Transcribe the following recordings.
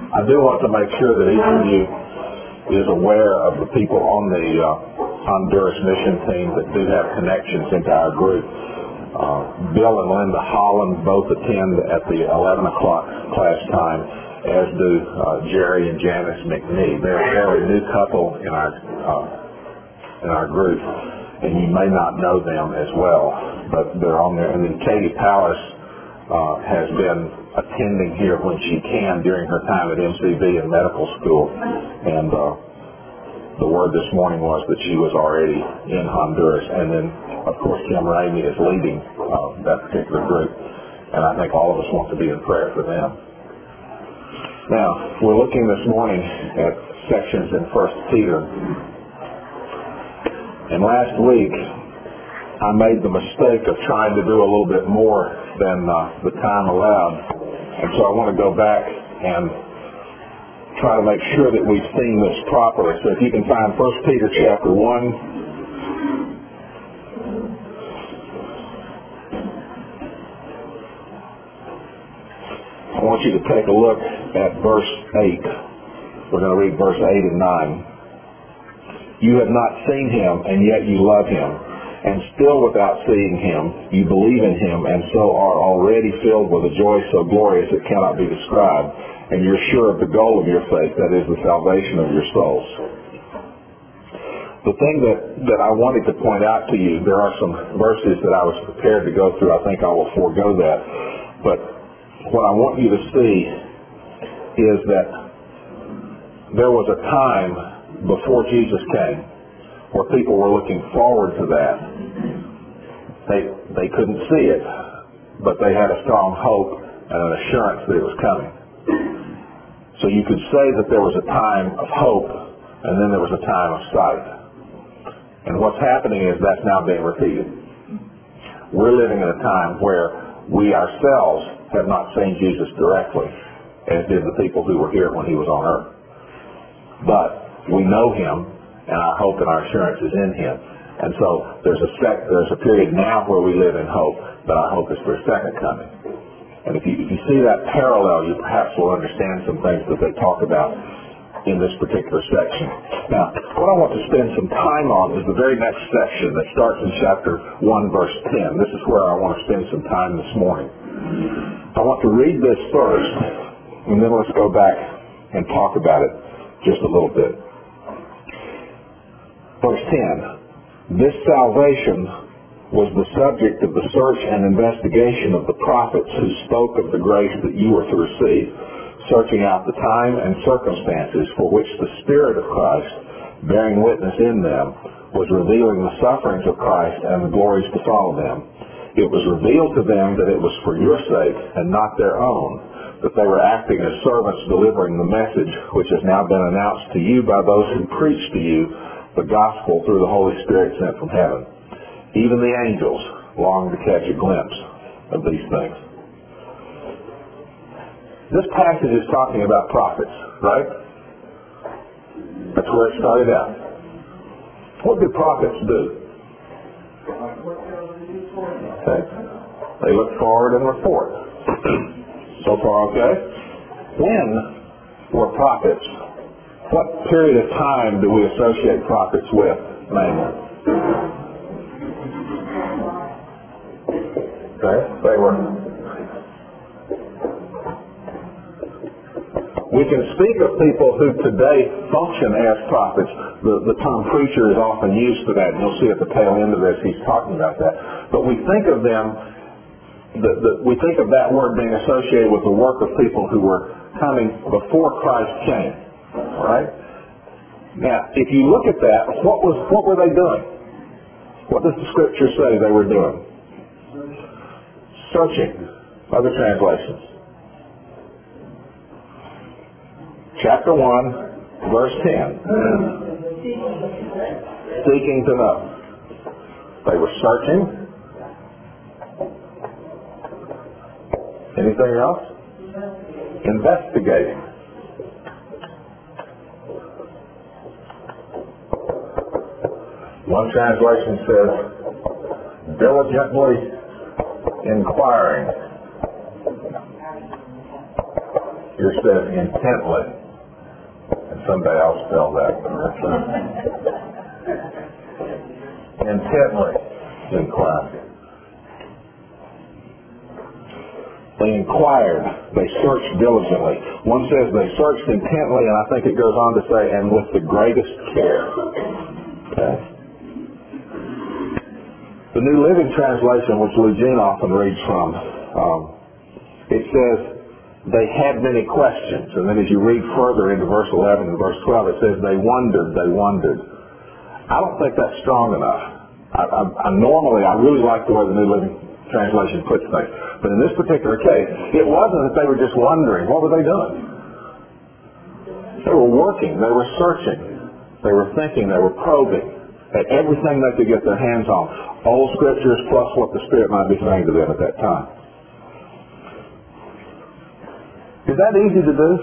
I do want to make sure that each of you is aware of the people on the Honduras mission team that do have connections into our group. Bill and Linda Holland both attend at the 11 o'clock class time, as do Jerry and Janice McNee. They're a fairly new couple in our group, and you may not know them as well, but they're on there. And then Katie Powers has been attending here when she can during her time at MCV and medical school, and the word this morning was that she was already in Honduras. And then, of course, Kim Ramey is leading that particular group, and I think all of us want to be in prayer for them. Now, we're looking this morning at sections in 1 Peter, and last week I made the mistake of trying to do a little bit more than the time allowed, and so I want to go back and try to make sure that we've seen this properly. So if you can find 1 Peter chapter 1, I want you to take a look at verse 8. We're going to read verse 8 and 9. You have not seen him, and yet you love him. And still without seeing him, you believe in him, and so are already filled with a joy so glorious it cannot be described. And you're sure of the goal of your faith, that is the salvation of your souls. The thing that I wanted to point out to you, there are some verses that I was prepared to go through. I think I will forego that. But what I want you to see is that there was a time before Jesus came where people were looking forward to that. They couldn't see it, but they had a strong hope and an assurance that it was coming. So you could say that there was a time of hope, and then there was a time of sight. And what's happening is that's now being repeated. We're living in a time where we ourselves have not seen Jesus directly, as did the people who were here when he was on earth. But we know him, and our hope and our assurance is in him. And so there's a period now where we live in hope, but our hope is for a second coming. And if you see that parallel, you perhaps will understand some things that they talk about in this particular section. Now, what I want to spend some time on is the very next section that starts in chapter 1, verse 10. This is where I want to spend some time this morning. I want to read this first, and then let's go back and talk about it just a little bit. Verse 10, this salvation was the subject of the search and investigation of the prophets who spoke of the grace that you were to receive, searching out the time and circumstances for which the Spirit of Christ, bearing witness in them, was revealing the sufferings of Christ and the glories to follow them. It was revealed to them that it was for your sake and not their own, that they were acting as servants delivering the message which has now been announced to you by those who preach to you the gospel through the Holy Spirit sent from heaven. Even the angels long to catch a glimpse of these things. This passage is talking about prophets, right? That's where it started out. What do prophets do? Okay. They look forward and report. So far, okay? When were prophets? What period of time do we associate prophets with, mainly? Okay, they were. We can speak of people who today function as prophets. The term preacher is often used for that, and you'll see at the tail end of this he's talking about that. But we think of them, we think of that word being associated with the work of people who were coming before Christ came. All right? Now, if you look at that, what were they doing? What does the Scripture say they were doing? Searching. Other translations. Chapter 1, verse 10. Seeking to know. They were searching. Anything else? Investigating. One translation says, diligently inquiring. just says intently. And someday I'll spell that. Intently inquired. They inquired. They searched diligently. One says they searched intently, and I think it goes on to say, and with the greatest care. Okay? The New Living Translation, which Eugene often reads from, it says, they had many questions. And then as you read further into verse 11 and verse 12, it says, they wondered. I don't think that's strong enough. I really like the way the New Living Translation puts things. But in this particular case, it wasn't that they were just wondering. What were they doing? They were working. They were searching. They were thinking. They were probing at everything they could get their hands on. Old Scriptures plus what the Spirit might be saying to them at that time. Is that easy to do?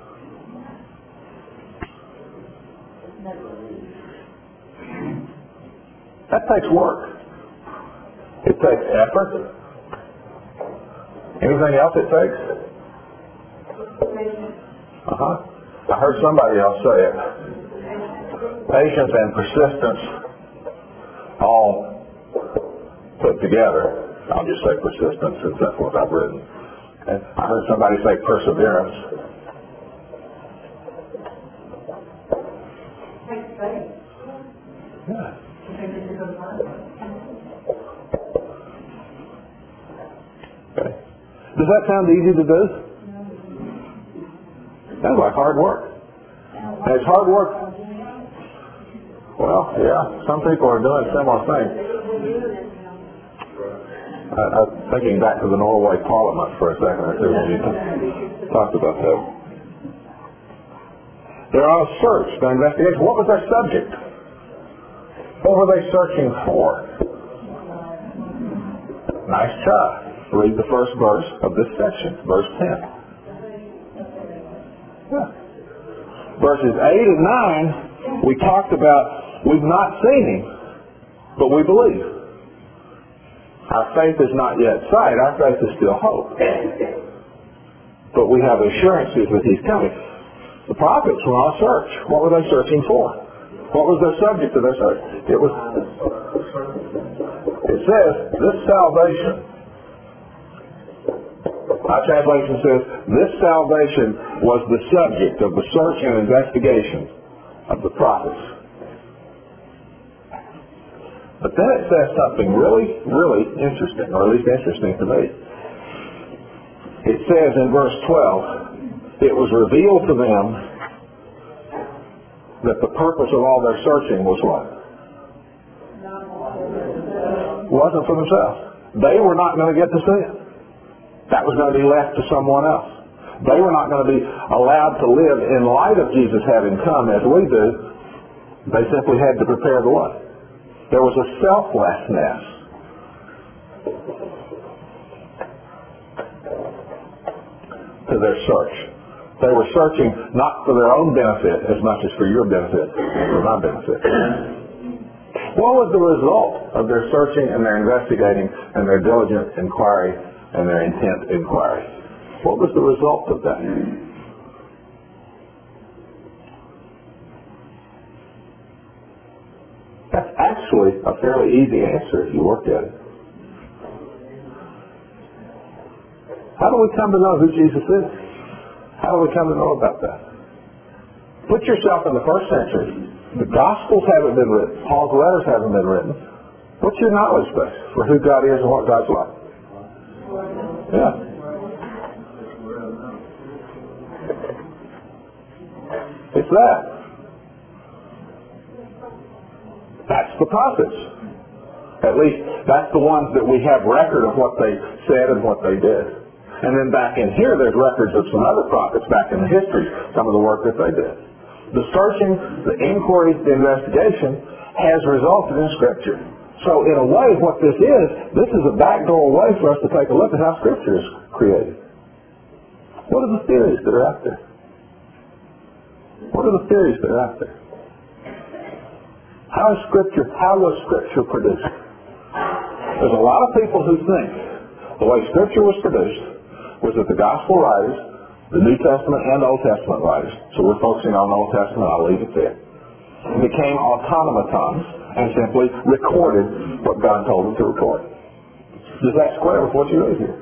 That takes work. It takes effort. Anything else it takes? I heard somebody else say it. Patience and persistence all put together. I'll just say persistence since that's what I've written. And I heard somebody say perseverance. Yeah. Okay. Does that sound easy to do? Sounds like hard work. And it's hard work. Well, yeah, some people are doing similar things. I'm thinking back to the Norway Parliament for a second or two when you talked about that. They're on a search, their investigation. What was their subject? What were they searching for? Nice try. Read the first verse of this section, verse 10. Yeah. Verses 8 and 9, we talked about we've not seen him, but we believe. Our faith is not yet sight. Our faith is still hope. But we have assurances that he's coming. The prophets were on a search. What were they searching for? What was their subject of their search? It says, this salvation. My translation says, this salvation was the subject of the search and investigation of the prophets. But then it says something really, really interesting, or at least interesting to me. It says in verse 12, it was revealed to them that the purpose of all their searching was what? Wasn't for themselves. They were not going to get to see it. That was going to be left to someone else. They were not going to be allowed to live in light of Jesus having come as we do. They simply had to prepare the way. There was a selflessness to their search. They were searching not for their own benefit as much as for your benefit and for my benefit. What was the result of their searching and their investigating and their diligent inquiry and their intent inquiry? What was the result of that? That's actually a fairly easy answer if you look at it. How do we come to know who Jesus is? How do we come to know about that? Put yourself in the first century. The Gospels haven't been written. Paul's letters haven't been written. What's your knowledge base for who God is and what God's like? Yeah. It's that. That's the prophets. At least that's the ones that we have record of what they said and what they did. And then back in here, there's records of some other prophets back in the history, some of the work that they did. The searching, the inquiry, the investigation has resulted in Scripture. So in a way, what this is a backdoor way for us to take a look at how Scripture is created. What are the theories that are out there? What are the theories that are out there? How was Scripture produced? There's a lot of people who think the way Scripture was produced was that the Gospel writers The New Testament and Old Testament writers. So we're focusing on the Old Testament. I'll leave it there. Became automatons and simply recorded what God told them to record. Does that square with what you read here?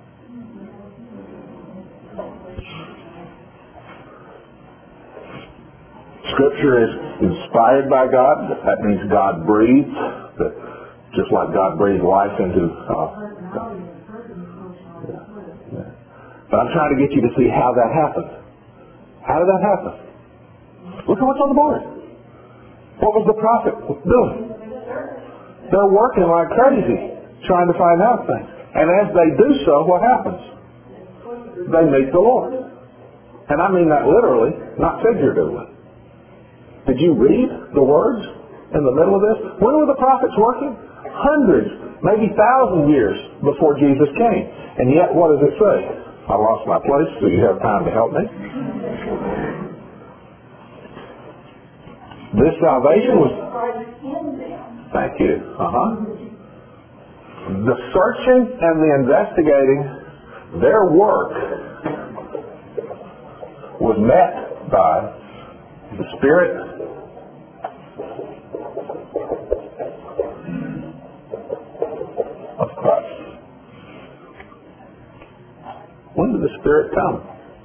Scripture is inspired by God. That means God breathes. Just like God breathed life into But I'm trying to get you to see how that happened. How did that happen? Look at what's on the board. What was the prophet doing? They're working like crazy, trying to find out things. And as they do so, what happens? They meet the Lord. And I mean that literally, not figuratively. Did you read the words in the middle of this? When were the prophets working? Hundreds, maybe 1,000 years before Jesus came. And yet, what does it say? I lost my place. Do you have time to help me? This salvation was... Thank you. The searching and the investigating, their work was met by the Spirit of Christ. When did the Spirit come?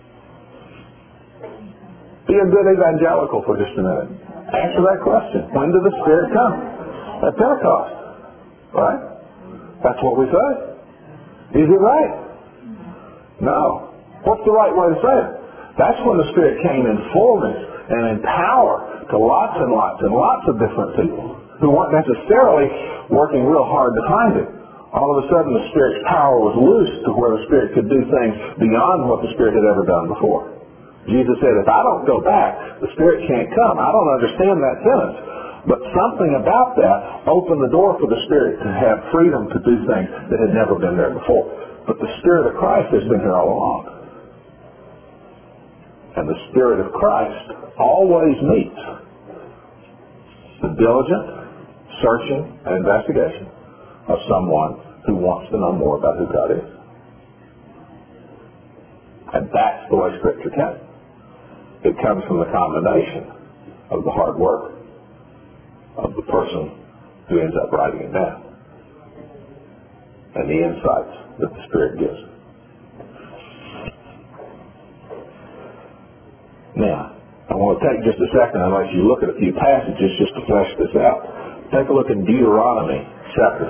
Be a good evangelical for just a minute. Answer that question. When did the Spirit come? At Pentecost. Right? That's what we say. Is it right? No. What's the right way to say it? That's when the Spirit came in fullness and in power to lots and lots and lots of different people who weren't necessarily working real hard to find it. All of a sudden the Spirit's power was loose to where the Spirit could do things beyond what the Spirit had ever done before. Jesus said, if I don't go back, the Spirit can't come. I don't understand that sentence. But something about that opened the door for the Spirit to have freedom to do things that had never been there before. But the Spirit of Christ has been here all along. And the Spirit of Christ always meets the diligent searching and investigation of someone who wants to know more about who God is. And that's the way Scripture came. It comes from the combination of the hard work of the person who ends up writing it down and the insights that the Spirit gives. Now, I want to take just a second and let you look at a few passages just to flesh this out. Take a look in Deuteronomy chapter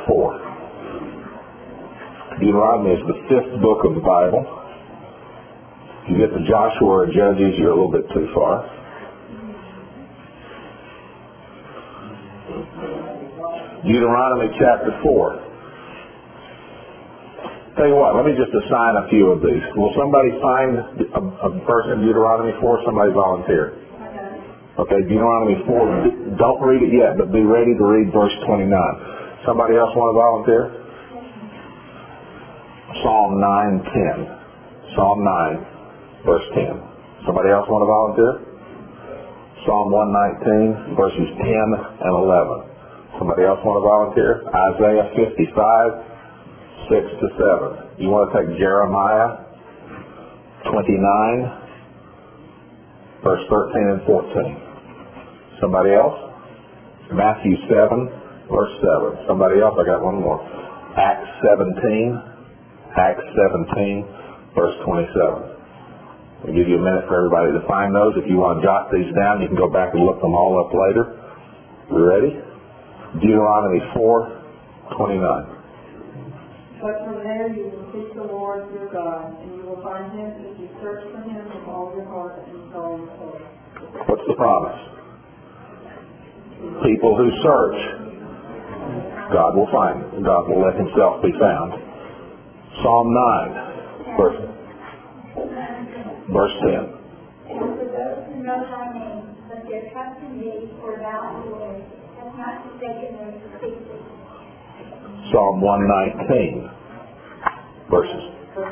4. Deuteronomy is the 5th book of the Bible. If you get to Joshua or Judges, you're a little bit too far. Deuteronomy chapter 4. Tell you what, let me just assign a few of these. Will somebody find a verse in Deuteronomy 4? Somebody volunteer. Okay, Deuteronomy 4. Don't read it yet, but be ready to read verse 29. Somebody else want to volunteer? Psalm 9:10. Psalm 9, verse 10. Somebody else want to volunteer? Psalm 119, verses 10 and 11. Somebody else want to volunteer? Isaiah 55, 6 to 7. You want to take Jeremiah 29, verse 13 and 14. Somebody else? Matthew 7, verse 7. Somebody else? I got one more. Acts 17, verse 27. I'll give you a minute for everybody to find those. If you want to jot these down, you can go back and look them all up later. We ready? Deuteronomy 4:29. But from there you will seek the Lord your God, and you will find him if you search for him with all your heart and with all your soul. What's the promise? People who search, God will find them. God will let himself be found. Psalm 9, verse 10. And for those who know thy name, but their trust in thee, for thou, Lord, hast not forsaken them to seek thee. Psalm 119, verses.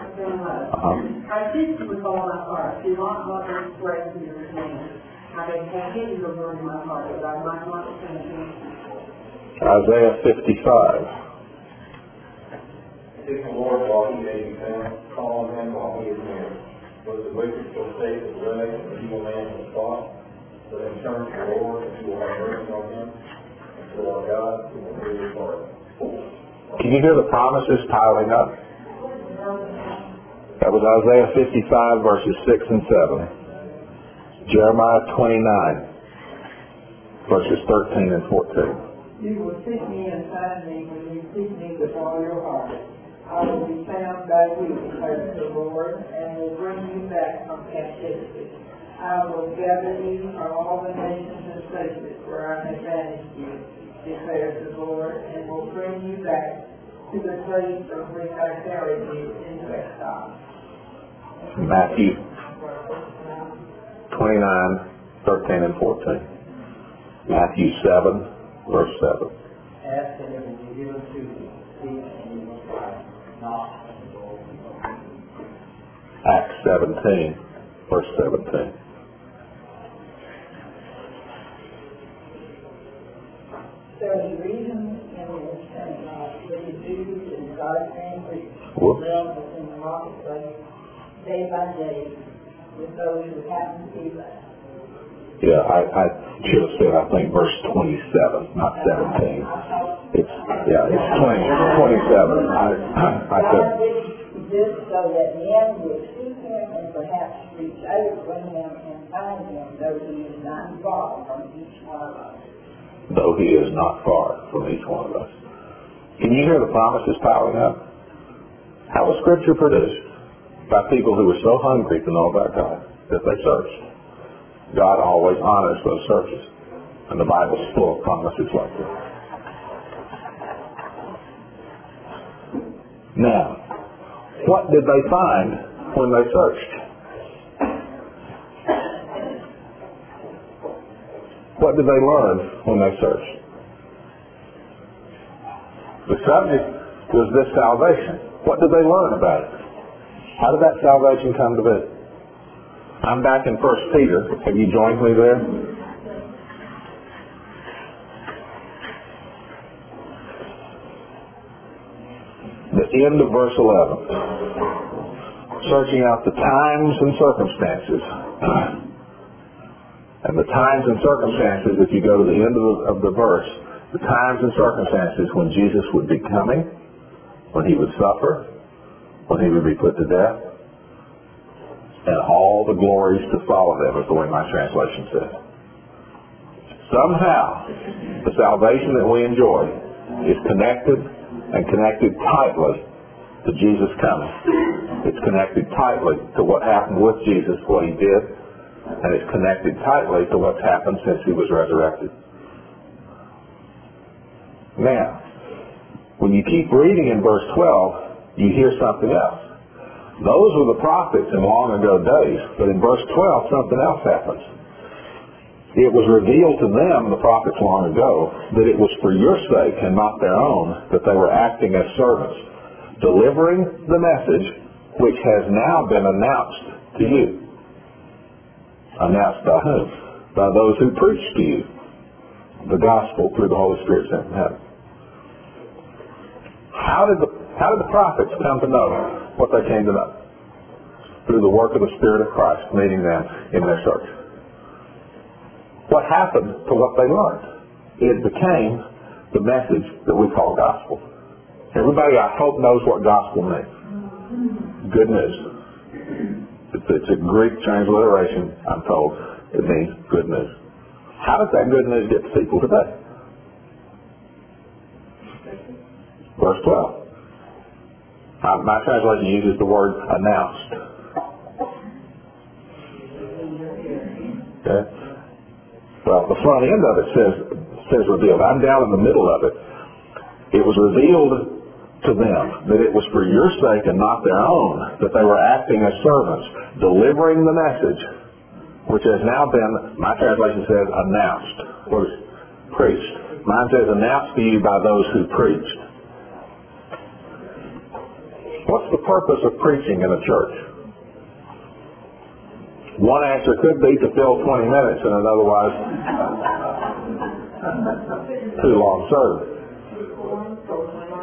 I seek you with all my heart. Do not let me stray from your commandments. I have hidden your word in my heart, that I might not sin against you. Isaiah 55. Seek the Lord while he may be found. Call on him while he is near. Was the wicked forsake his way, and the evil man his thought? But then turn to the Lord, and he will have mercy on him, and to our God, who will hear his heart. Can you hear the promises piling up? That was Isaiah 55, verses 6 and 7. Jeremiah 29, verses 13 and 14. You will seek me and find me when you seek me with all your heart. I will be found by you, declares the Lord, and will bring you back from captivity. I will gather you from all the nations and places where I have banished you, declares the Lord, and will bring you back to the place from which I carried you into exile. Matthew 29, 13 and 14. Matthew 7, verse 7. Ask and it will be given to you. Seek and you will find. Knock and the door will be opened. Acts 17, verse 17. There is reason in this saying, that the Jews and God's angry Whoops. in the marketplace day by day with those who happen to be left. Yeah, I should have said, I think, verse 27, not 17. It's 27. I said, This so that men would seek him and perhaps reach out to him and find him, though he is not far from each one of us. though he is not far from each one of us. Can you hear the promises piling up? How was Scripture produced? By people who were so hungry to know about God that they searched. God always honors those searches. And the Bible is full of promises like that. Now, what did they find when they searched? What did they learn when they searched? The subject was this salvation. What did they learn about it? How did that salvation come to be? I'm back in 1 Peter. Have you joined me there? The end of verse 11. Searching out the times and circumstances. And the times and circumstances, if you go to the end of the verse, the times and circumstances when Jesus would be coming, when he would suffer, when he would be put to death, and all the glories to follow them, is the way my translation says. Somehow, the salvation that we enjoy is connected and connected tightly to Jesus coming. It's connected tightly to what happened with Jesus, what he did, and it's connected tightly to what's happened since he was resurrected. Now, when you keep reading in verse 12, you hear something else. Those were the prophets in long ago days, but in verse 12, something else happens. It was revealed to them, the prophets long ago, that it was for your sake and not their own that they were acting as servants, delivering the message which has now been announced to you. Announced by whom? By those who preach to you the gospel through the Holy Spirit sent from heaven. How did the prophets come to know what they came to know? Through the work of the Spirit of Christ meeting them in their search. What happened to what they learned? It became the message that we call gospel. Everybody, I hope, knows what gospel means. Good news. It's a Greek transliteration, I'm told. It means good news. How does that good news get to people today? Verse 12. My translation uses the word announced. Okay? Well, the front end of it says revealed. I'm down in the middle of it. It was revealed to them that it was for your sake and not their own that they were acting as servants, delivering the message, which has now been, my translation says, announced, or preached. Mine says announced to you by those who preached. What's the purpose of preaching in a church? One answer could be to fill 20 minutes in an otherwise too long service.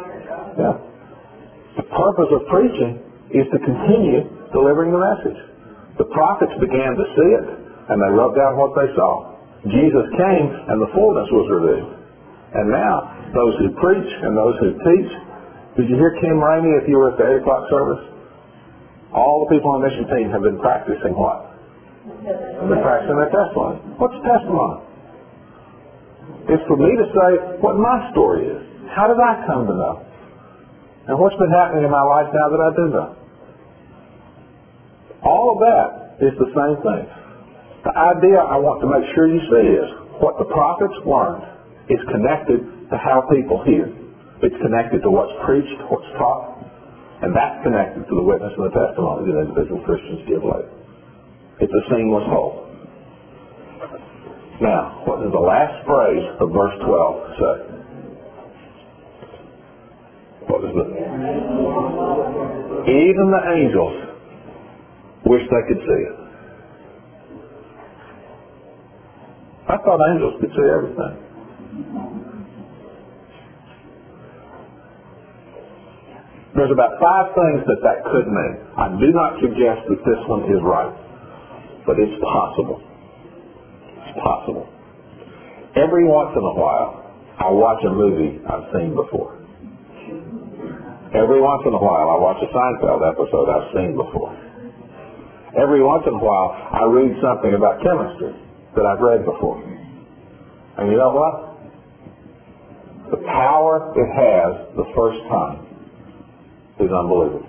Yeah. The purpose of preaching is to continue delivering the message. The prophets began to see it, and they wrote down what they saw. Jesus came, and the fullness was revealed. And now, those who preach and those who teach, did you hear Kim Ramey if you were at the 8 o'clock service? All the people on the mission team have been practicing what? They've been practicing their testimony. What's testimony? It's for me to say what my story is. How did I come to know? And what's been happening in my life now that I do know? All of that is the same thing. The idea I want to make sure you see is what the prophets learned is connected to how people hear. It's connected to what's preached, what's taught, and that's connected to the witness and the testimony that individual Christians give later. It's a seamless whole. Now, what does the last phrase of verse 12 say? What is it? Even the angels wish they could see it. I thought angels could see everything. There's about 5 things that could mean. I do not suggest that this one is right, but it's possible. It's possible. Every once in a while, I watch a movie I've seen before. Every once in a while, I watch a Seinfeld episode I've seen before. Every once in a while, I read something about chemistry that I've read before. And you know what? The power it has the first time is unbelievable.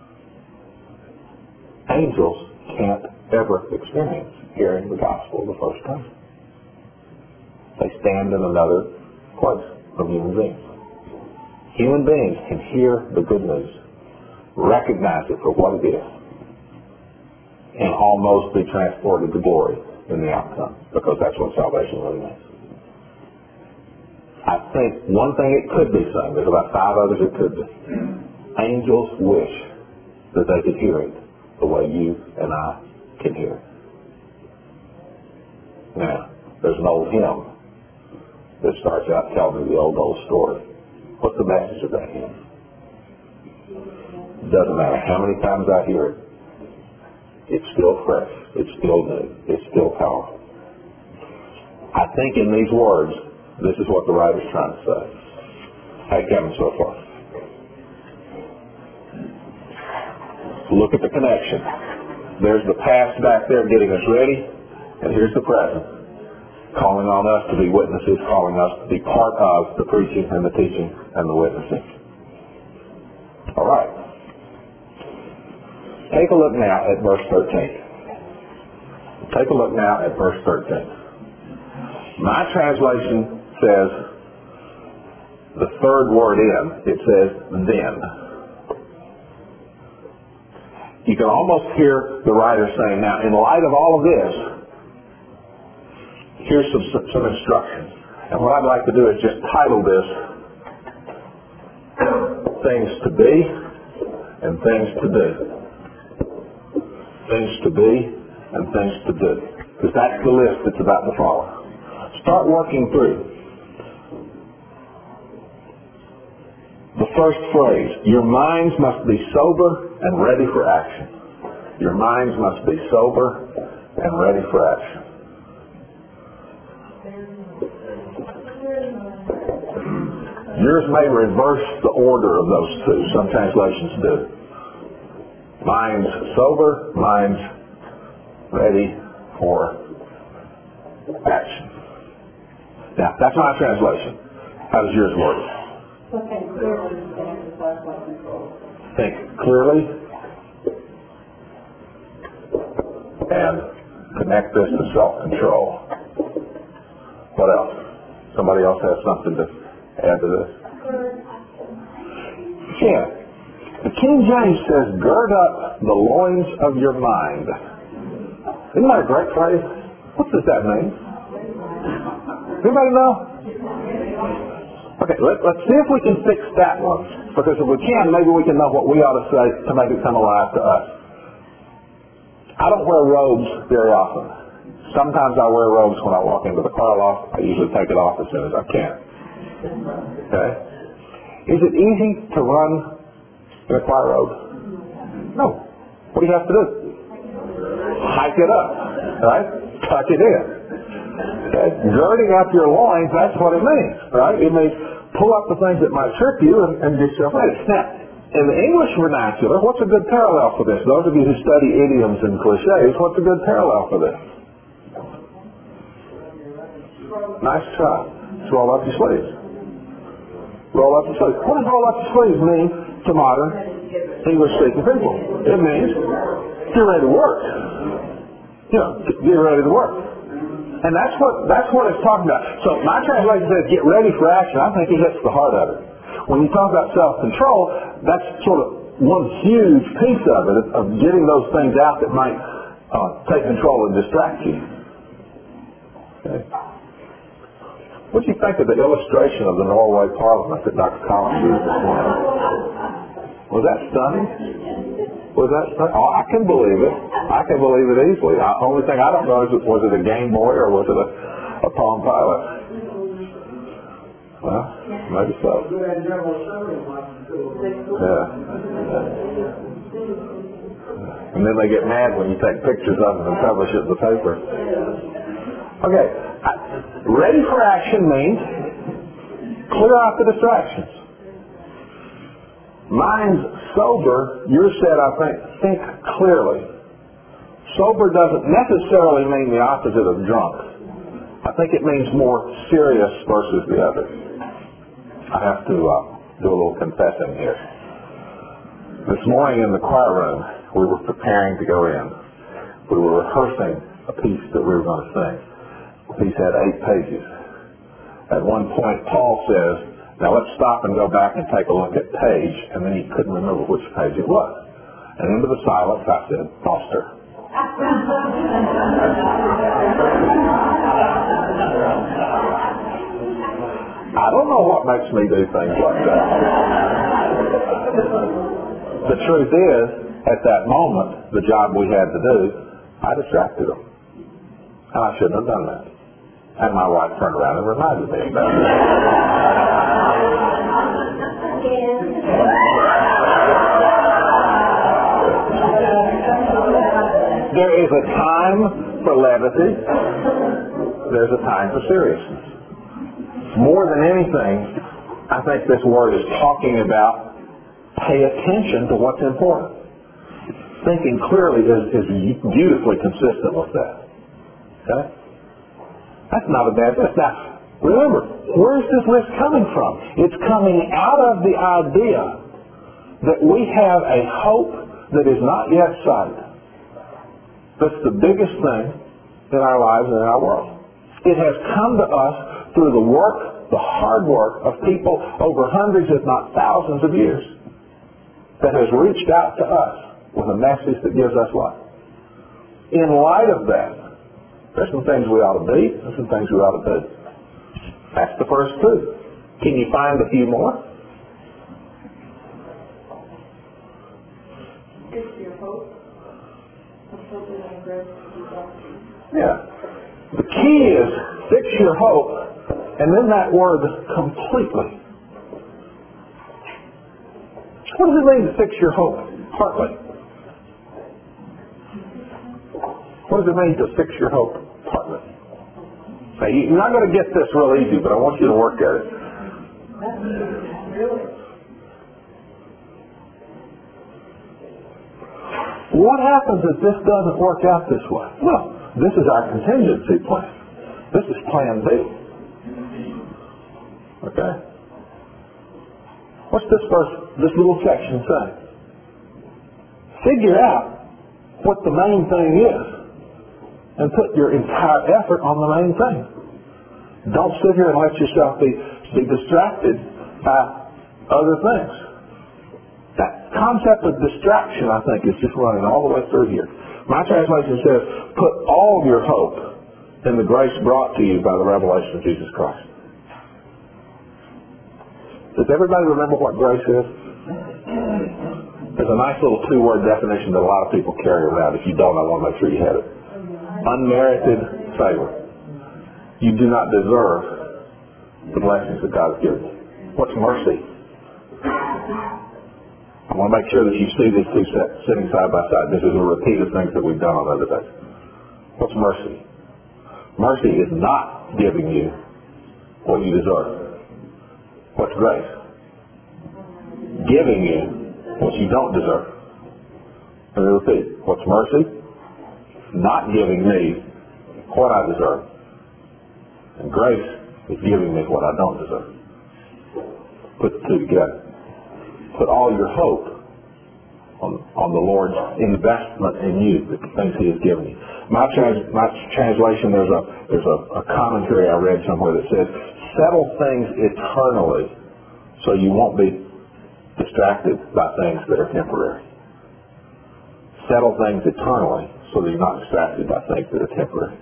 Angels can't ever experience hearing the gospel the first time. They stand in another place from human beings. Human beings can hear the good news, recognize it for what it is, and almost be transported to glory in the outcome, because that's what salvation really means. I think one thing it could be saying, there's about 5 others it could be. Angels wish that they could hear it the way you and I can hear it. Now, there's an old hymn that starts out telling me the old story. What's the message of that hymn? Doesn't matter how many times I hear it. It's still fresh. It's still new. It's still powerful. I think in these words, this is what the writer's trying to say. How you coming so far? Look at the connection. There's the past back there getting us ready, and here's the present, calling on us to be witnesses, calling us to be part of the preaching and the teaching and the witnessing. All right. Take a look now at verse 13. Take a look now at verse 13. My translation says the third word in. It says then. You can almost hear the writer saying, now, in light of all of this, here's some instructions. And what I'd like to do is just title this Things to Be and Things to Do. Things to be and things to do. Because that's the list that's about to follow. Start working through. The first phrase, your minds must be sober and ready for action. Your minds must be sober and ready for action. Yours may reverse the order of those two. Some translations do. Minds sober, minds ready for action. Now, that's my translation. How does yours work? Think clearly and exercise self-control. Think clearly and connect this to self-control. What else? Somebody else has something to add to this? Yeah. The King James says, gird up the loins of your mind. Isn't that a great phrase? What does that mean? Anybody know? Okay, let's see if we can fix that one. Because if we can, maybe we can know what we ought to say to make it come alive to us. I don't wear robes very often. Sometimes I wear robes when I walk into the car loft. I usually take it off as soon as I can. Okay? Is it easy to run in a choir robe? No. What do you have to do? hike it up, right? Tuck it in. Okay? Girding up your loins, that's what it means, right? It means pull up the things that might trip you and get yourself ready. Now, in the English vernacular, what's a good parallel for this? Those of you who study idioms and cliches, what's a good parallel for this? Nice try. Just roll up your sleeves. Roll up your sleeves. What does roll up your sleeves mean to modern English-speaking people? It means get ready to work. You know, get ready to work. And that's what it's talking about. So my translation says get ready for action. I think it hits the heart of it. When you talk about self-control, that's sort of one huge piece of it, of getting those things out that might take control and distract you. Okay. What do you think of the illustration of the Norway Parliament that Dr. Collins used this morning? Was that stunning? Was that stunning? Oh, I can believe it. I can believe it easily. The only thing I don't know is, was it a Game Boy or was it a Palm Pilot? Well, maybe so. Yeah. And then they get mad when you take pictures of them and publish it in the paper. Okay. Ready for action means clear out the distractions. Mine's sober, yours said, I think clearly. Sober doesn't necessarily mean the opposite of drunk. I think it means more serious versus the other. I have to do a little confessing here. This morning in the choir room, we were preparing to go in. We were rehearsing a piece that we were going to sing. The piece had 8 pages. At one point, Paul says, now let's stop and go back and take a look at page, and then he couldn't remember which page it was. And into the silence, I said, Foster. I don't know what makes me do things like that. The truth is, at that moment, the job we had to do, I distracted them. And I shouldn't have done that. And my wife turned around and reminded me about it. There is a time for levity. There's a time for seriousness. More than anything, I think this word is talking about pay attention to what's important. Thinking clearly is beautifully consistent with that. Okay? That's not a bad list. Now, remember, where is this list coming from? It's coming out of the idea that we have a hope that is not yet sight. That's the biggest thing in our lives and in our world. It has come to us through the work, the hard work of people over hundreds, if not thousands of years, that has reached out to us with a message that gives us life. In light of that, there's some things we ought to be, there's some things we ought to do. That's the first two. Can you find a few more? Fix your hope. Yeah. The key is fix your hope, and then that word completely. What does it mean to fix your hope? Partly. What does it mean to fix your hope? Partly. Now, you're not going to get this real easy, but I want you to work at it. What happens if this doesn't work out this way? Well, this is our contingency plan. This is plan B. Okay? What's this little section say? Figure out what the main thing is and put your entire effort on the main thing. Don't sit here and let yourself be distracted by other things. That concept of distraction, I think, is just running all the way through here. My translation says, put all of your hope in the grace brought to you by the revelation of Jesus Christ. Does everybody remember what grace is? There's a nice little 2-word definition that a lot of people carry around. If you don't, I want to make sure you have it. Unmerited favor. You do not deserve the blessings that God has given you. What's mercy? I want to make sure that you see these two sitting side by side. This is a repeat of things that we've done on other days. What's mercy? Mercy is not giving you what you deserve. What's grace? Giving you what you don't deserve. Let me repeat. What's mercy? Not giving me what I deserve. And grace is giving me what I don't deserve. Put the two together. Put all your hope on the Lord's investment in you, the things He has given you. My translation, there's a commentary I read somewhere that says, settle things eternally so you won't be distracted by things that are temporary. Settle things eternally so that you're not distracted by things that are temporary.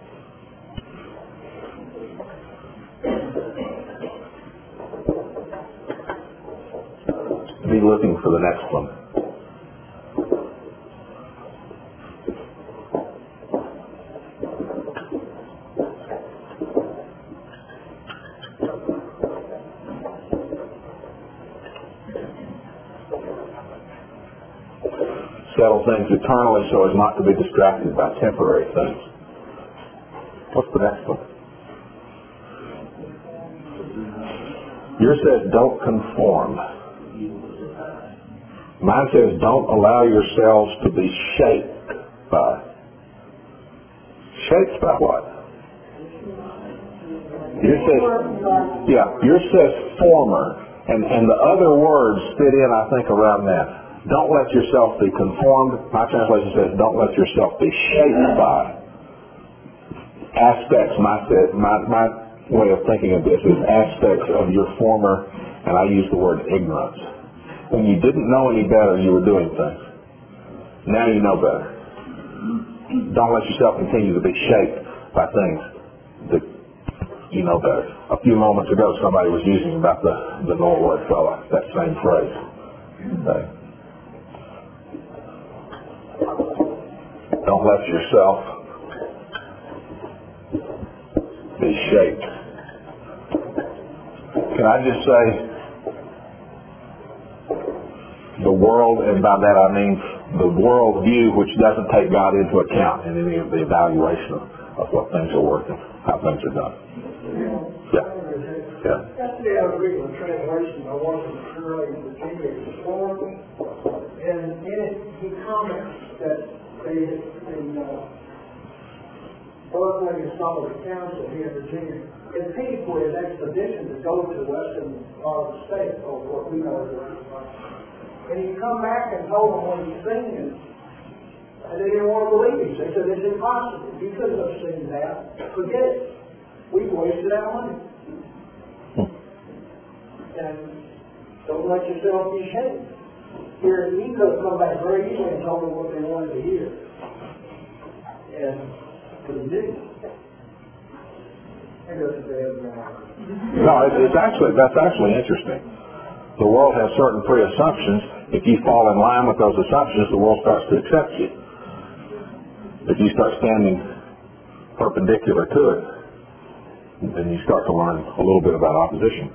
Be looking for the next one. Settle things eternally so as not to be distracted by temporary things. What's the next one? Yours says don't conform. Mine says don't allow yourselves to be shaped by. Shaped by what? Yours says former. And the other words fit in, I think, around that. Don't let yourself be conformed. My translation says don't let yourself be shaped by aspects. My way of thinking of this is aspects of your former, and I use the word ignorance. When you didn't know any better, you were doing things. Now you know better. Don't let yourself continue to be shaped by things that you know better. A few moments ago, somebody was using about the Norwood fella, that same phrase. Okay. Don't let yourself be shaped. Can I just say, the world, and by that I mean the world view which doesn't take God into account in any of the evaluation of what things are working, how things are done. Yeah. Yesterday I was reading a translation by one from Shirley, Virginia, and in it he comments that Berkeley and some of the council here in Virginia had paid for his expedition to go to the western part of the state, or what we know as and he come back and told them when he's seen it, and they didn't want to believe him. They said, it's impossible. You couldn't have seen that. Forget it. We've wasted our money. And don't let yourself be shaken. Here, he could have come back very easily and told them what they wanted to hear. But he didn't. No, that's actually interesting. The world has certain pre-assumptions. If you fall in line with those assumptions, the world starts to accept you. If you start standing perpendicular to it, then you start to learn a little bit about opposition.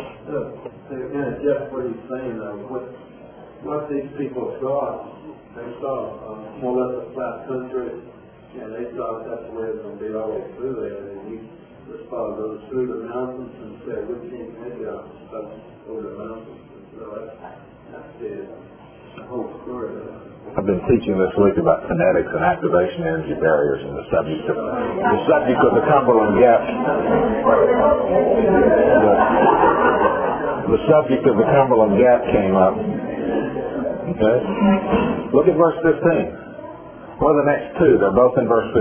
Jeff, what he's saying, what these people saw, they saw more or less a flat country, and they thought that's the way it's going to be all the way through there. And he just followed those through the mountains and said, we can't make it out over the mountains. And so that's the whole story. I've been teaching this week about kinetics and activation energy barriers and the subject of the Cumberland Gap. The subject of the Cumberland Gap came up. Okay? Look at verse 15. What are the next two? They're both in verse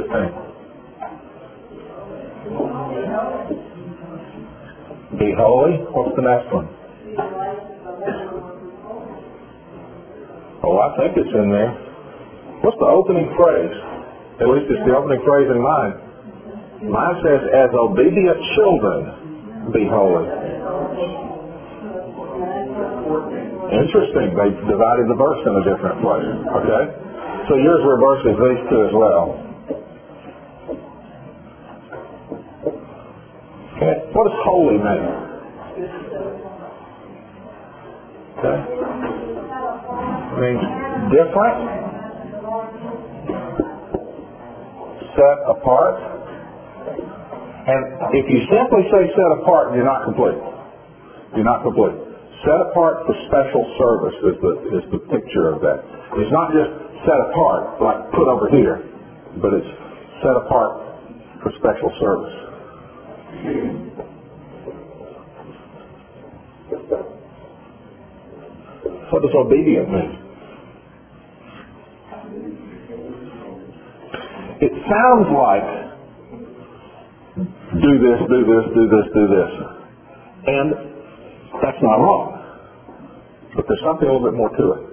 15. Be holy. What's the next one? Oh, I think it's in there. What's the opening phrase? At least it's the opening phrase in mine. Mine says, as obedient children, be holy. Interesting. They divided the verse in a different place. Okay? So yours reverses these two as well. Okay. What does holy mean? Okay. Means different, set apart. And if you simply say set apart, you're not complete. You're not complete. Set apart for special service is the picture of that. It's not just set apart, like put over here, but it's set apart for special service. What does obedient mean? It sounds like do this, do this, do this, do this. And that's not wrong. But there's something a little bit more to it.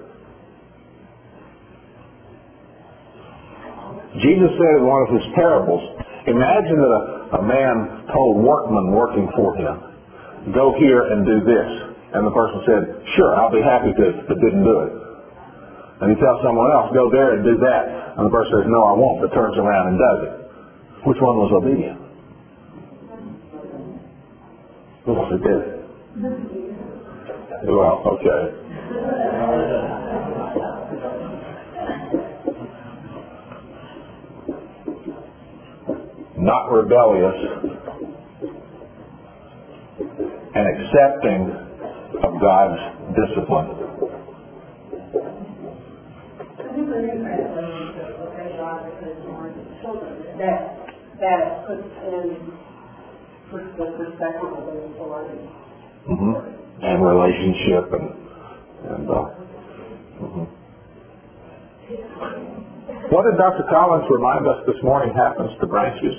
Jesus said in one of his parables, imagine that a man told workmen working for him, go here and do this. And the person said, sure, I'll be happy to, but didn't do it. And he tells someone else, go there and do that. And the person says, no, I won't, but turns around and does it. Which one was obedient? The one who did it. Well, okay. Not rebellious and accepting of God's discipline. That puts in the perspective of the authority. And relationship and What did Dr. Collins remind us this morning happens to branches?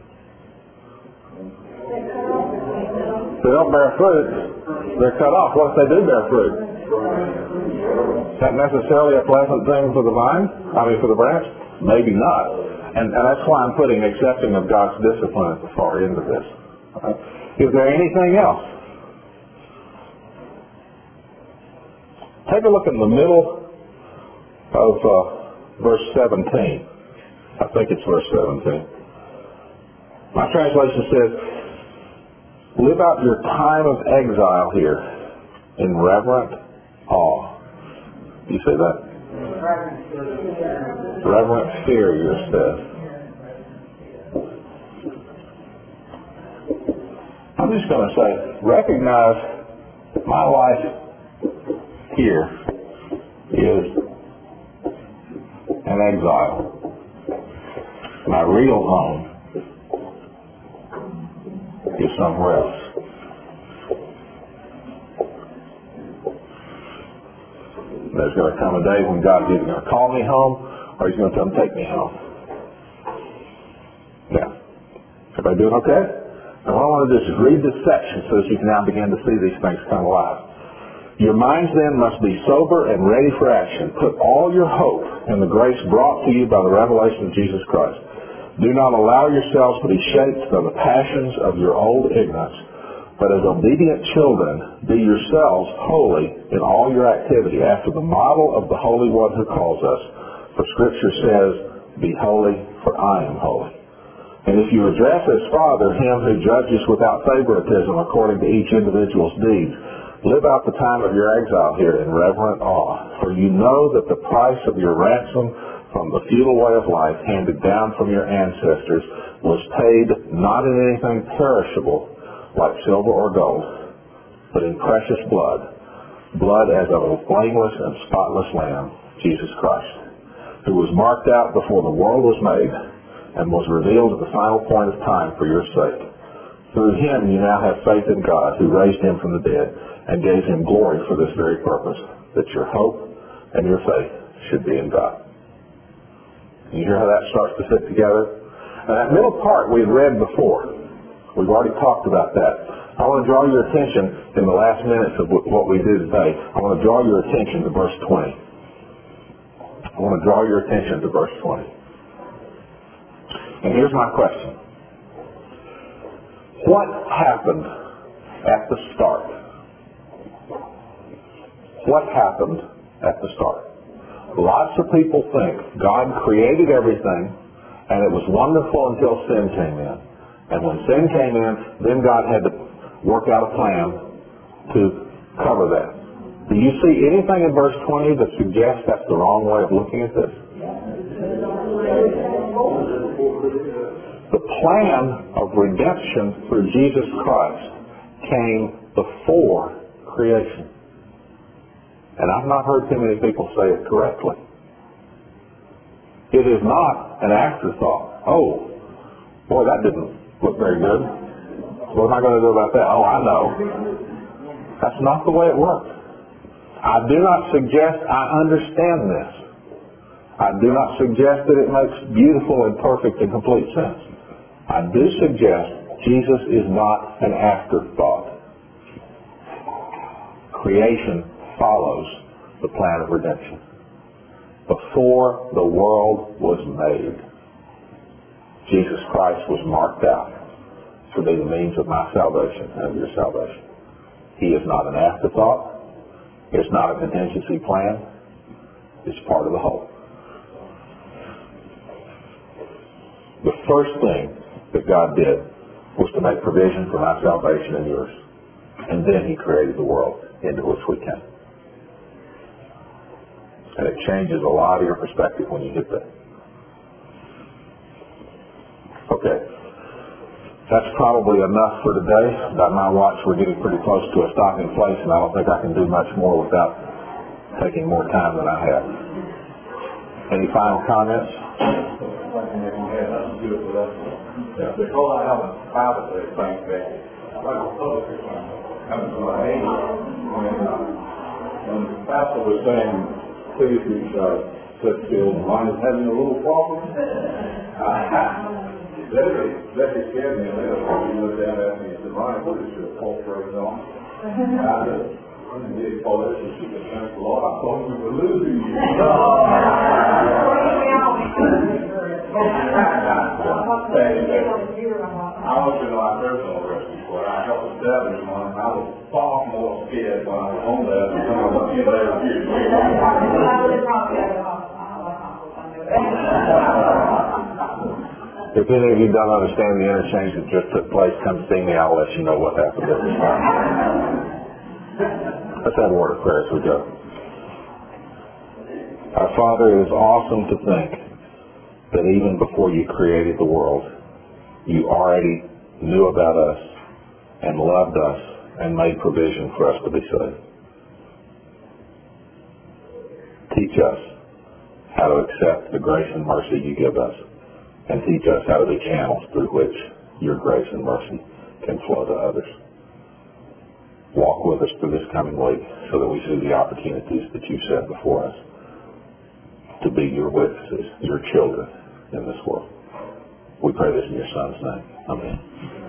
They don't bear fruit. They're cut off. What if they do bear fruit? Is that necessarily a pleasant thing for the vine? For the branch? Maybe not. And that's why I'm putting accepting of God's discipline at the far end of this. Is there anything else? Take a look in the middle of verse 17. I think it's verse 17. My translation says, live out your time of exile here in reverent awe. Do you see that? Reverent fear, yours says. I'm just going to say, recognize my life here is an exile. My real home is somewhere else. There's going to come a day when God is either going to call me home or he's going to come take me home. Yeah. Everybody doing okay? Now what I want to do is just read this section so that you can now begin to see these things come alive. Your minds then must be sober and ready for action. Put all your hope in the grace brought to you by the revelation of Jesus Christ. Do not allow yourselves to be shaped by the passions of your old ignorance, but as obedient children, be yourselves holy in all your activity after the model of the Holy One who calls us. For Scripture says, be holy, for I am holy. And if you address as Father him who judges without favoritism according to each individual's deeds, live out the time of your exile here in reverent awe, for you know that the price of your ransom from the feudal way of life handed down from your ancestors was paid not in anything perishable like silver or gold, but in precious blood, blood as of a blameless and spotless Lamb, Jesus Christ, who was marked out before the world was made and was revealed at the final point of time for your sake. Through him you now have faith in God, who raised him from the dead and gave him glory for this very purpose, that your hope and your faith should be in God. You hear how that starts to fit together? And that middle part we had read before. We've already talked about that. I want to draw your attention in the last minutes of what we do today. I want to draw your attention to verse 20. I want to draw your attention to verse 20. And here's my question. What happened at the start? What happened at the start? Lots of people think God created everything and it was wonderful until sin came in. And when sin came in, then God had to work out a plan to cover that. Do you see anything in verse 20 that suggests that's the wrong way of looking at this? The plan of redemption through Jesus Christ came before creation. And I've not heard too many people say it correctly. It is not an afterthought. Oh, boy, that didn't look very good. What am I going to do about that? Oh, I know. That's not the way it works. I do not suggest I understand this. I do not suggest that it makes beautiful and perfect and complete sense. I do suggest Jesus is not an afterthought. Creation follows the plan of redemption. Before the world was made, Jesus Christ was marked out to be the means of my salvation and of your salvation. He is not an afterthought. It's not a contingency plan. It's part of the whole. The first thing that God did was to make provision for my salvation and yours. And then He created the world into which we came. And it changes a lot of your perspective when you get that. Okay. That's probably enough for today. By my watch, we're getting pretty close to a stopping place, and I don't think I can do much more without taking more time than I have. Any final comments? Yeah. Because I have a private bank that like a public account coming to my aid when the pastor was saying, please be sit still, mine is having a little problem. That scared me a little. He looked down at me and said, Ronnie, what is your pulse rate on? I said, I'm going to get called this and she said, thank the Lord, I thought we were losing you. I want you to know I personal rescue squad. I helped establish one. I was far more scared when I was on there than when I was in there here. If any of you don't understand the interchange that just took place, come see me. I'll let you know what happened at this time. Let's have a word of prayer as we go. Our Father, it is awesome to think that even before you created the world, you already knew about us and loved us and made provision for us to be saved. Teach us how to accept the grace and mercy you give us, and teach us how to be channels through which your grace and mercy can flow to others. Walk with us through this coming week so that we see the opportunities that you set before us to be your witnesses, your children in this world. We pray this in your Son's name. Amen.